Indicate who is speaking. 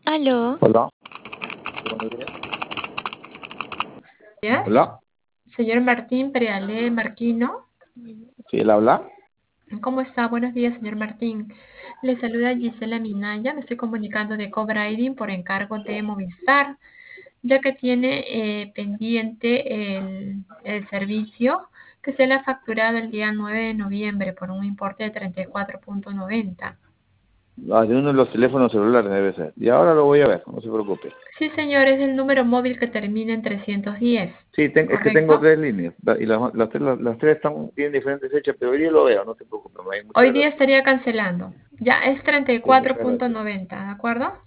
Speaker 1: Aló,
Speaker 2: Hola. Buenos días.
Speaker 3: Días.
Speaker 2: Hola.
Speaker 3: Señor Martín Prealé Marquino,
Speaker 2: ¿Sí, él habla?
Speaker 3: ¿cómo está? Buenos días, señor Martín. Le saluda Gisela Minaya, me estoy comunicando de Cobrading por encargo de Movistar, ya que tiene pendiente el servicio que se le ha facturado el día 9 de noviembre por un importe de 34,90.
Speaker 2: Ah, de uno de los teléfonos celulares debe ser. Y ahora lo voy a ver, no se preocupe.
Speaker 3: Sí, señor, es el número móvil que termina en 310,
Speaker 2: Sí, es que tengo
Speaker 3: ¿correcto?
Speaker 2: tres líneas. Y las tres tienen diferentes fechas, pero hoy día lo veo, no se preocupe. Muchas
Speaker 3: Hoy día
Speaker 2: gracias.
Speaker 3: estaría cancelando. Ya es
Speaker 2: Sí, muchas gracias.
Speaker 3: 34,90, ¿de acuerdo?